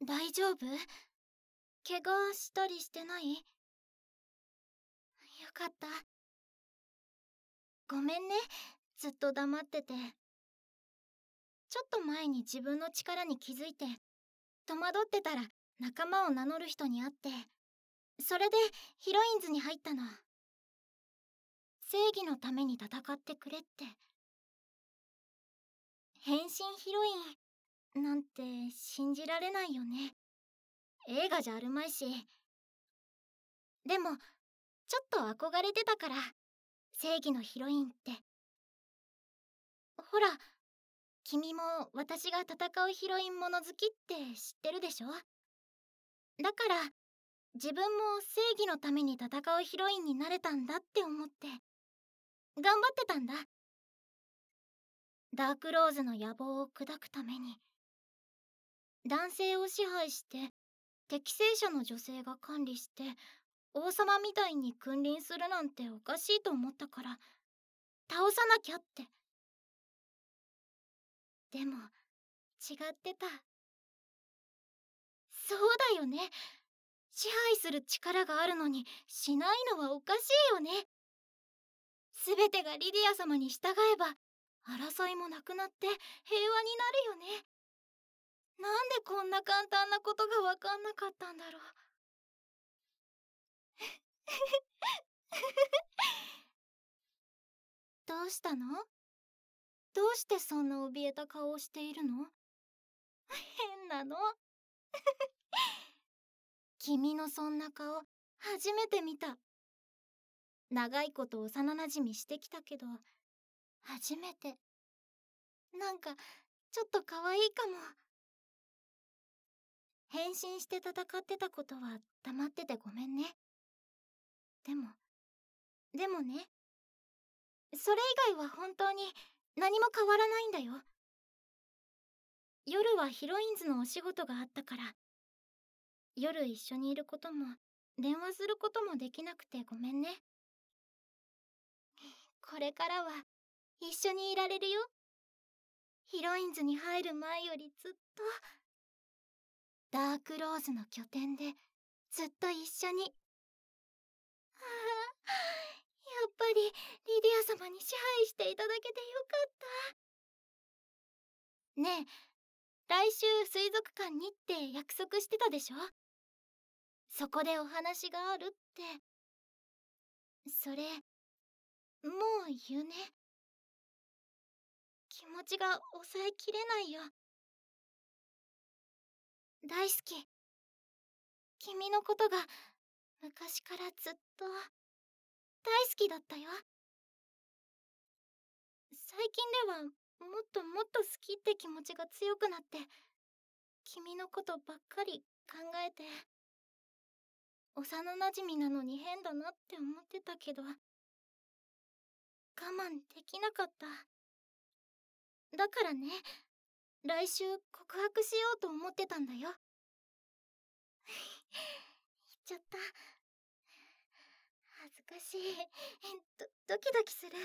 大丈夫？怪我したりしてない？よかった。ごめんね、ずっと黙ってて。ちょっと前に自分の力に気づいて、戸惑ってたら仲間を名乗る人に会って、それでヒロインズに入ったの。正義のために戦ってくれって。変身ヒロインなんて信じられないよね。映画じゃあるまいし。でもちょっと憧れてたから、正義のヒロインって。ほら、君も私が戦うヒロインもの好きって知ってるでしょ？だから自分も正義のために戦うヒロインになれたんだって思って頑張ってたんだ。ダークローズの野望を砕くために。男性を支配して適正者の女性が管理して王様みたいに君臨するなんておかしいと思ったから倒さなきゃって。でも違ってた。そうだよね。支配する力があるのにしないのはおかしいよね。全てがリディア様に従えば争いもなくなって平和になるよね。なんでこんな簡単なことが分かんなかったんだろう。どうしたの？どうしてそんな怯えた顔をしているの？変なの。君のそんな顔初めて見た。長いこと幼なじみしてきたけど初めて。なんかちょっと可愛いかも。変身して戦ってたことは黙っててごめんね。でもね、それ以外は本当に何も変わらないんだよ。夜はヒロインズのお仕事があったから、夜一緒にいることも電話することもできなくてごめんね。これからは一緒にいられるよ。ヒロインズに入る前よりずっと。ダークローズの拠点でずっと一緒に。ああ、やっぱりリディア様に支配していただけてよかった。ねえ、来週水族館にって約束してたでしょ？そこでお話があるって。それもう言うね。気持ちが抑えきれないよ。大好き。君のことが昔からずっと大好きだったよ。最近ではもっともっと好きって気持ちが強くなって、君のことばっかり考えて。幼なじみなのに変だなって思ってたけど我慢できなかった。だからね、来週告白しようと思ってたんだよ。言っちゃった。恥ずかしい。ドキドキする。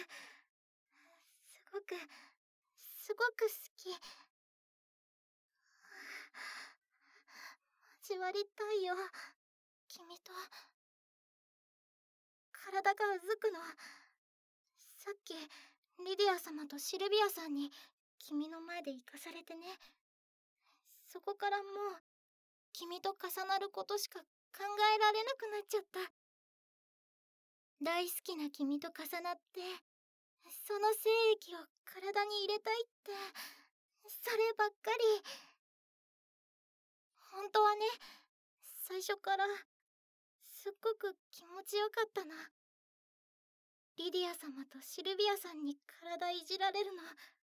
すごく好き。交わりたいよ、君と。体がうずくの。さっきリディア様とシルビアさんに君の前で生かされてね。そこからもう君と重なることしか考えられなくなっちゃった。大好きな君と重なってその精液を体に入れたいって、そればっかり。本当はね、最初からすっごく気持ちよかったな。リディア様とシルビアさんに体いじられるの、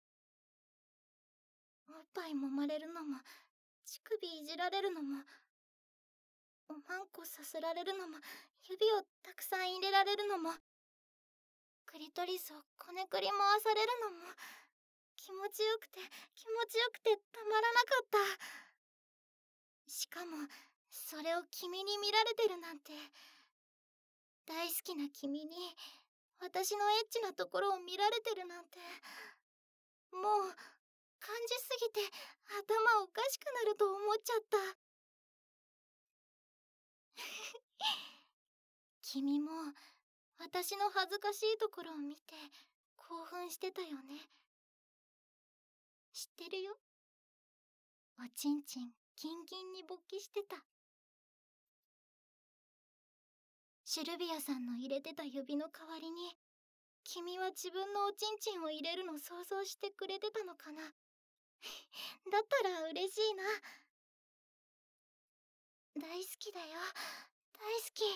おっぱい揉まれるのも乳首いじられるのもおまんこさせられるのも指をたくさん入れられるのもクリトリスをこねくり回されるのも気持ちよくてたまらなかった。しかもそれを君に見られてるなんて。大好きな君に私のエッチなところを見られてるなんて、もう感じすぎて頭おかしくなると思っちゃった。 君も私の恥ずかしいところを見て興奮してたよね。知ってるよ。おちんちんキンキンに勃起してた。シルビアさんの入れてた指の代わりに、君は自分のおちんちんを入れるの想像してくれてたのかな。だったら嬉しいな。大好きだよ。大好き。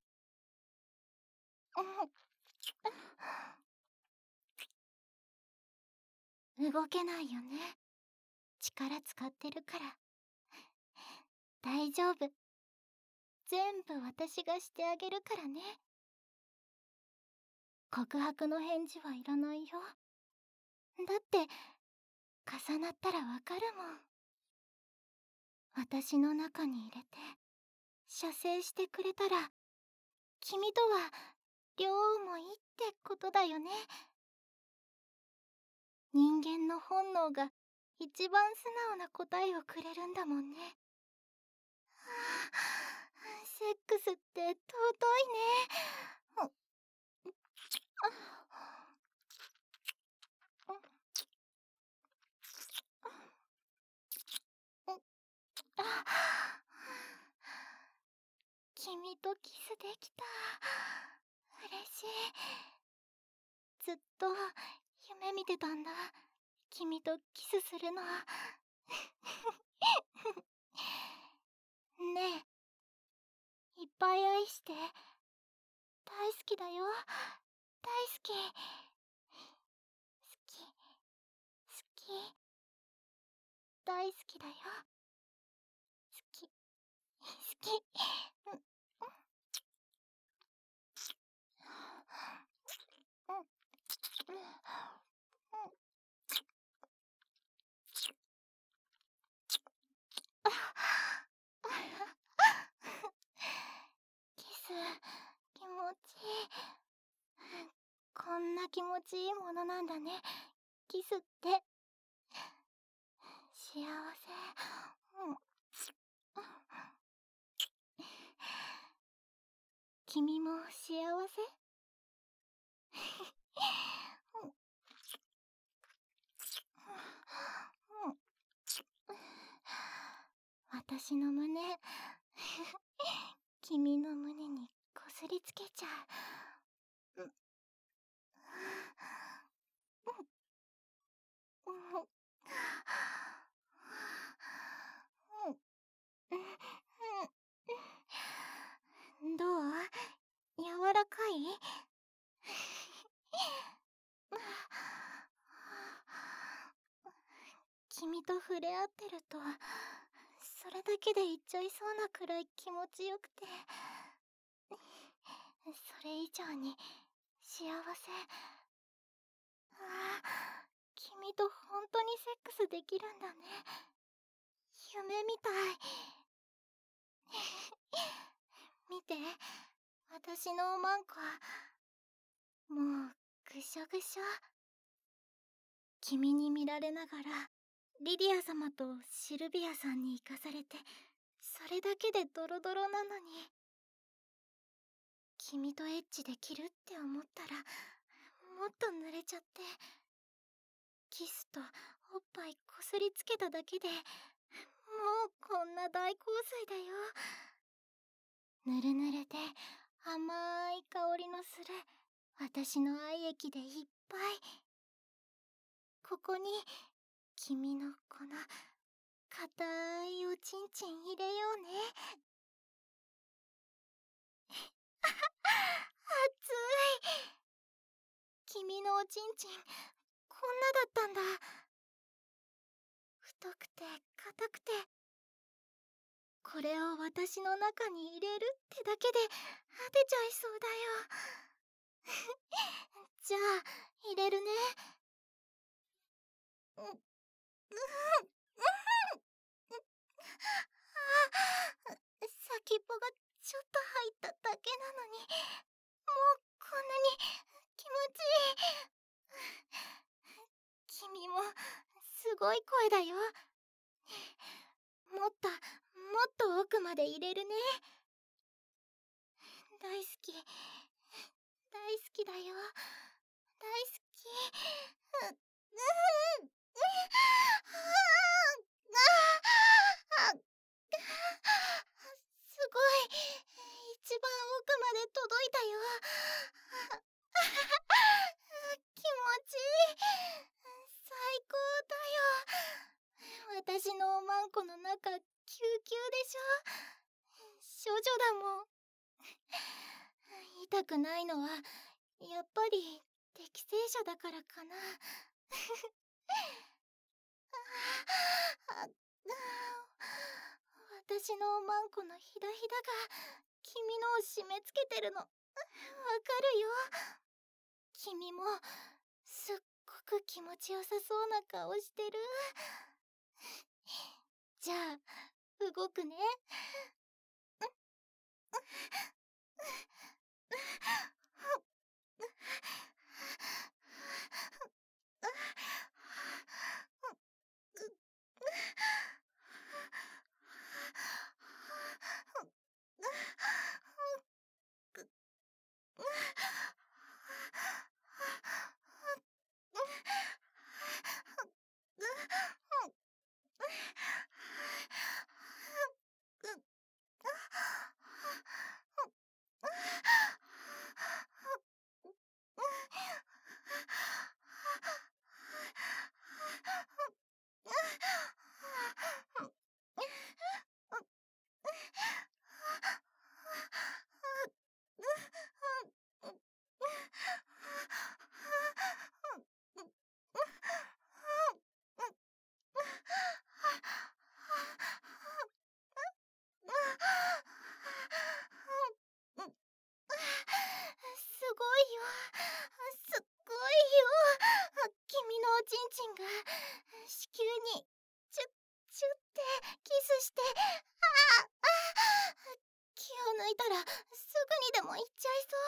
動けないよね。力使ってるから。大丈夫。全部私がしてあげるからね。告白の返事はいらないよ。だって重なったらわかるもん。私の中に入れて射精してくれたら、君とは両思いってことだよね。人間の本能が一番素直な答えをくれるんだもんね。セックスって尊いね。君とキスできた。嬉しい。ずっと夢見てたんだ。君とキスするの。ねえ、いっぱい愛して。大好きだよ。大好き。好き。好き。大好きだよ。好き。好き。キス、気持ちいい。こんな気持ちいいものなんだね。キスって。幸せ。君も幸せ？私の胸、君の胸にこすりつけちゃう。どう？柔らかい？君と触れ合ってると、それだけで言っちゃいそうなくらい気持ちよくて、それ以上に幸せ。君と本当にセックスできるんだね。夢みたい。見て、私のおまんこ、もうぐしょぐしょ。君に見られながらリディア様とシルビアさんに生かされて、それだけでドロドロなのに、君とエッチできるって思ったらもっと濡れちゃって、キスとおっぱいこすりつけただけでもうこんな大香水だよ。ぬるぬるで甘い香りのする私の愛液でいっぱい。ここに君のこの硬いおちんちん入れようね。熱い。君のおちんちんこんなだったんだ。太くて硬くて、これを私の中に入れるってだけで果てちゃいそうだよ。じゃあ入れるね。先っぽがちょっと入っただけなのに、もうこんなに気持ちいい。君もすごい声だよ。もっともっと奥まで入れるね。 大好き。大好きだよ。大好き。すごい。一番奥まで届いたよ。気持ちいい。最高だよ。私のおまんこの中、キューキューでしょ。処女だもん。痛くないのはやっぱり適正者だからかな。私のおまんこのひだひだが君のを締め付けてるのわかるよ。君もすっごく気持ちよさそうな顔してる。じゃあ動くね。すごいよ。すっごいよ。君のおちんちんが子宮にチュッチュッってキスして、気を抜いたらすぐにでも行っちゃいそう。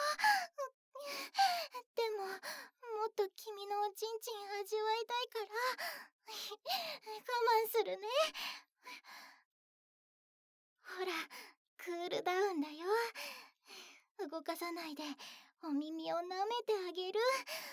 でももっと君のおちんちん味わいたいから我慢するね。ほら、クールダウンだよ。動かさないでお耳を舐めてあげる。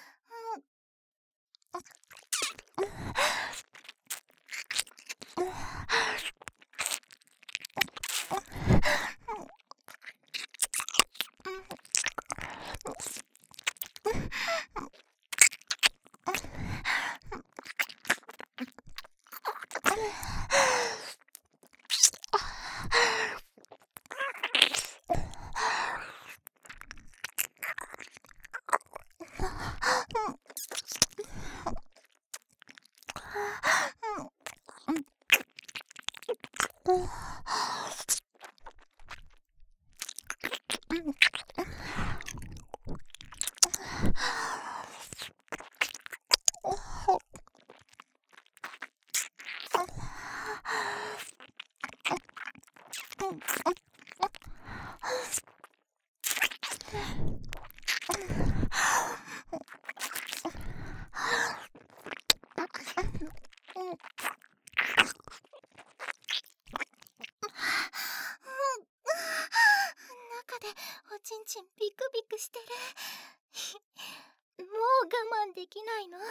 中でおちんちんビクビクしてる。もう我慢できないの。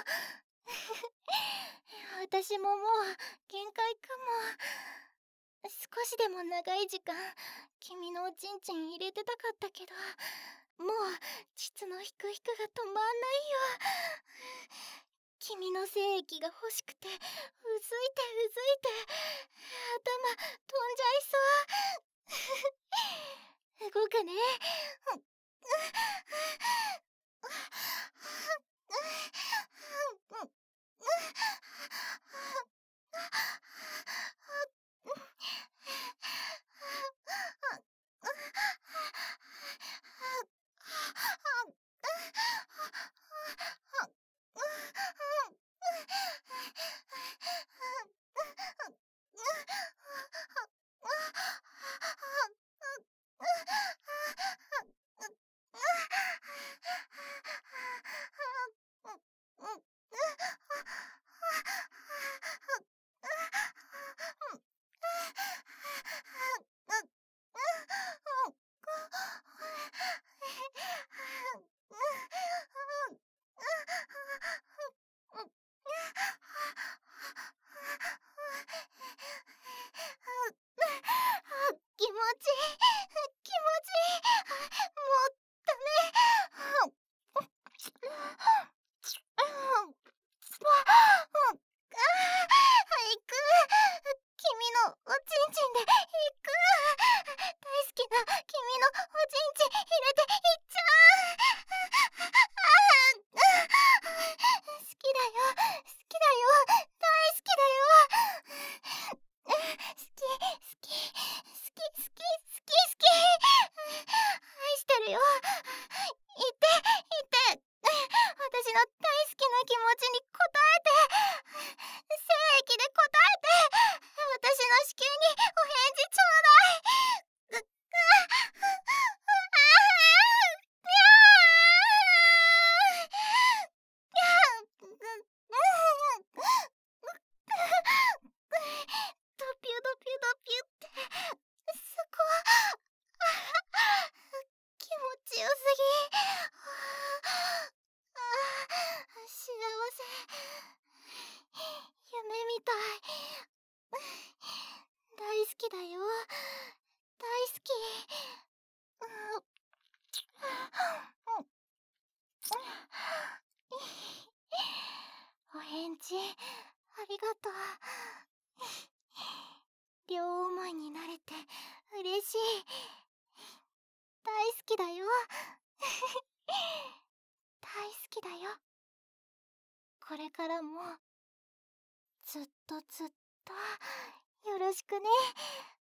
私ももう限界かも。少しでも長い時間君のおちんちん入れてたかったけど、もう膣のヒクヒクが止まんないよ。君の精液が欲しくてうずいて頭飛んじゃいそう。動くね。 急にお返事ちょうだい。ドピュドピュドピュってそこ気持ちよすぎ。幸せ、夢みたい。大好きだよ、大好き。お返事ありがとう。両思いになれて嬉しい。大好きだよ。大好きだよ。これからもずっとずっとよろしくね。